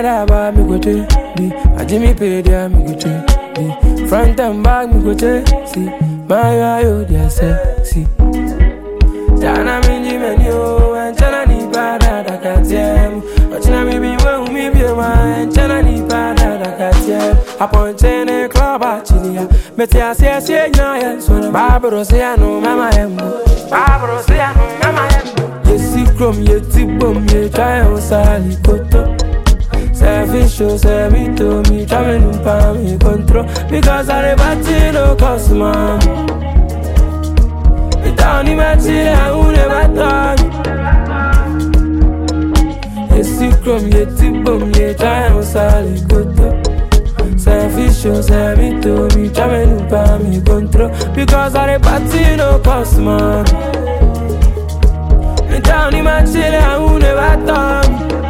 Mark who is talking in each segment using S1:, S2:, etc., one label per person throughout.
S1: Canada bar me go to be a Jimmy pay there me go to be front and back me go to see my yo dear sexy. Dana minji menyo and chana ni pada da katem. Ochina mi bi we mi bi ma and chana ni pada da katem. Upon chene club achilia. Meti asie nya ya so Barbaro say anu mama embo. Barbaro say anu mama embo. Yesi krom yeti bom ye try on sali koto. Selfish show say me to me try me numpa me control because I never no customer. Down in my city, I will never thought. Yes, you come, yet you boom, yet I am sorry, good. Selfish shows me to me, trying to buy me control because I party no customer. Down in my city, I will never thought.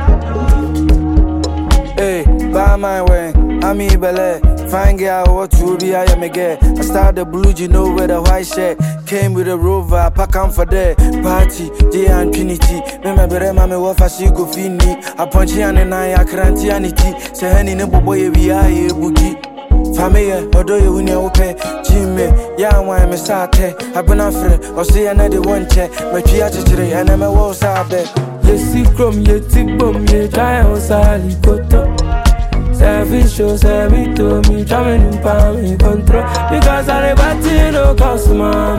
S2: Hey, by my way, I'm Ibele. Fine girl, what you be, I am a girl. I started the blue, you know where the white shirt. Came with a rover, pack on for the party, J and Trinity. Remember, mamma, what I see go fini. I punch you and I can't anity. Say, honey, no boy, we are a boogie. Family, although you win your pay, Jimmy, yeah, why I'm a sate. I've been afraid, or say another one check. My theatre, and I'm a wall sabe.
S1: Yes, you come, yet you boom, yet I am sorry, good. Selfish shows me to me, trying to buy me control because I never no customer.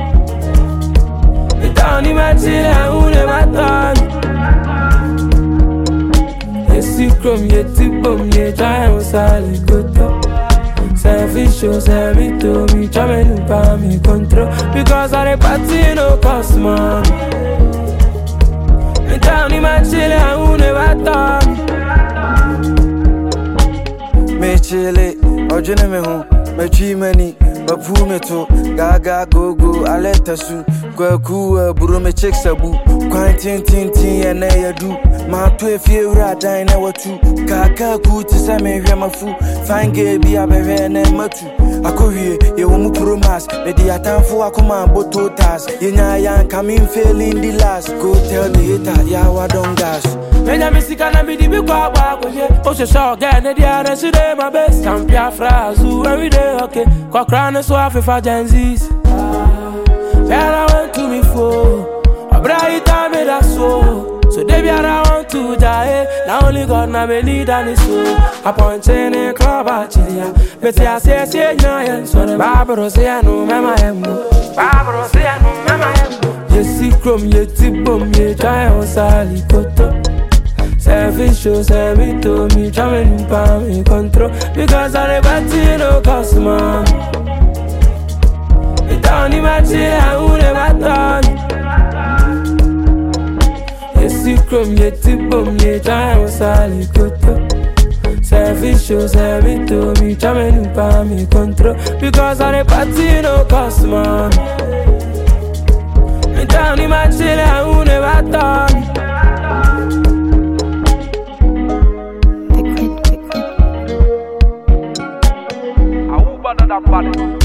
S1: Down in my city, I will never thought. Yes, you come, yet you boom, yet I am sorry, good. Selfish shows me to me, trying to buy me control because I never no customer. Down in my city, I will never thought.
S2: Me chile, ojene me ho, me chi mani, me pu me to, gaga go go, I let us su, kwaku buru me check sabu, kwantin tin tin ene ya do, ma to e fie ura dan na watu, kaka ku ti sa me hwe mafu, fine girl bi abehwe na matu, akohwie ye wo mu promise, me di atamfo akoma boto tas, ye nya yan coming failing the last, go tell the hater ya wa don gas.
S1: Menya misika na bidi bi kwa kwenye Ose show gene di aresi de my best Kampia frazu every day okay Kwa krane so afifa Gen-Z's Where I went to me for Abraita me da so So they be I want to die Now only God na me lead and it's so Upon chene club achilia Meti asie nya so Barbaro say anu mama embo Barbaro say anu mama embo Yesi krom yeti bom yet I am sorry koto Selfish shows me to me, trying to buy me control because I never no customer. Down in my city, I will never thought. Yes, you come, yet you boom, yet I am sorry, good. Selfish shows me to me, trying to buy me control because I never no customer. Down in my city, I will never thought.
S3: That body.